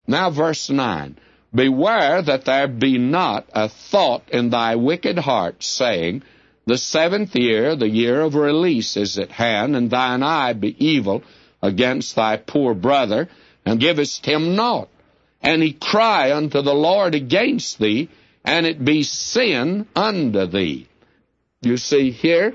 Now verse 9. Beware that there be not a thought in thy wicked heart, saying, The 7th year, the year of release, is at hand, and thine eye be evil against thy poor brother, and givest him naught. And he cry unto the Lord against thee, and it be sin unto thee. You see here,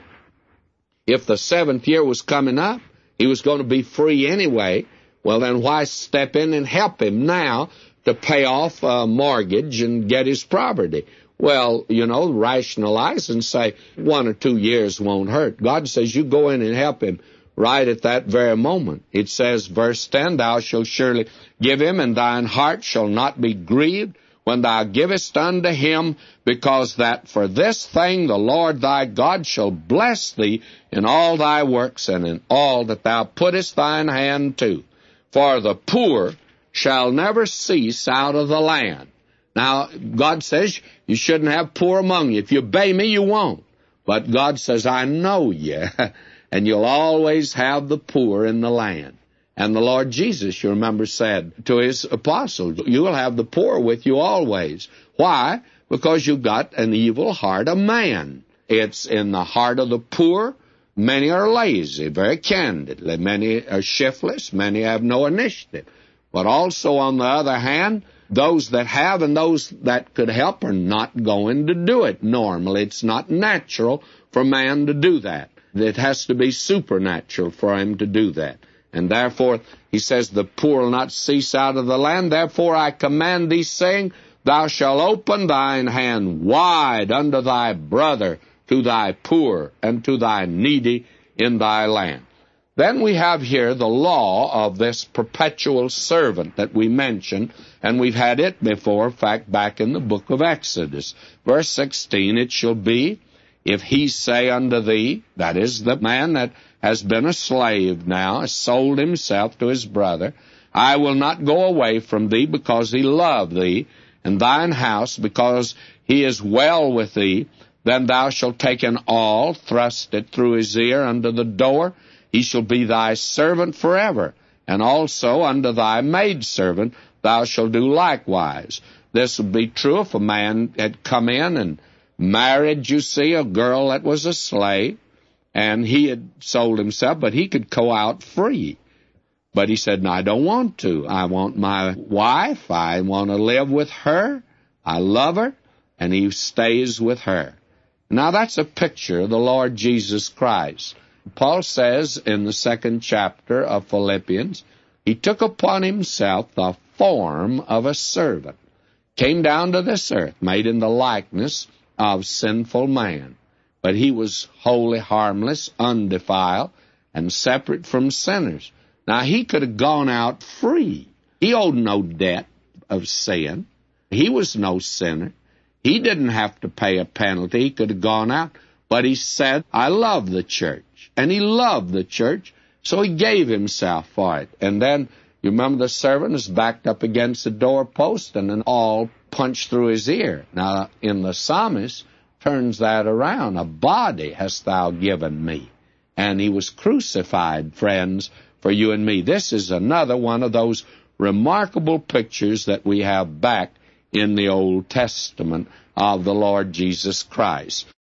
if the 7th year was coming up, he was going to be free anyway. Well, then why step in and help him now to pay off a mortgage and get his property? Well, rationalize and say 1 or 2 years won't hurt. God says you go in and help him right at that very moment. It says, verse 10, Thou shalt surely give him, and thine heart shall not be grieved when thou givest unto him, because that for this thing the Lord thy God shall bless thee in all thy works and in all that thou puttest thine hand to. For the poor shall never cease out of the land. Now, God says you shouldn't have poor among you. If you obey me, you won't. But God says, I know you, and you'll always have the poor in the land. And the Lord Jesus, you remember, said to his apostles, you will have the poor with you always. Why? Because you've got an evil heart of man. It's in the heart of the poor. Many are lazy, very candidly. Many are shiftless. Many have no initiative. But also, on the other hand, those that have and those that could help are not going to do it normally. It's not natural for man to do that. It has to be supernatural for him to do that. And therefore, he says, the poor will not cease out of the land. Therefore, I command thee, saying, Thou shalt open thine hand wide unto thy brother, to thy poor, and to thy needy in thy land. Then we have here the law of this perpetual servant that we mentioned, and we've had it before, in fact, back in the book of Exodus. Verse 16, It shall be, if he say unto thee, that is the man that has been a slave now, has sold himself to his brother, I will not go away from thee, because he loved thee, and thine house, because he is well with thee, then thou shalt take an awl, thrust it through his ear under the door, he shall be thy servant forever, and also unto thy maidservant thou shalt do likewise. This would be true if a man had come in and married, you see, a girl that was a slave, and he had sold himself, but he could go out free. But he said, no, I don't want to. I want my wife. I want to live with her. I love her. And he stays with her. Now that's a picture of the Lord Jesus Christ. Paul says in the 2nd chapter of Philippians, he took upon himself the form of a servant, came down to this earth, made in the likeness of sinful man. But he was wholly harmless, undefiled, and separate from sinners. Now, he could have gone out free. He owed no debt of sin. He was no sinner. He didn't have to pay a penalty. He could have gone out. But he said, I love the church. And he loved the church, so he gave himself for it. And then, you remember the servant is backed up against the doorpost and an awl punched through his ear. Now, in the psalmist, turns that around. A body hast thou given me. And he was crucified, friends, for you and me. This is another one of those remarkable pictures that we have back in the Old Testament of the Lord Jesus Christ.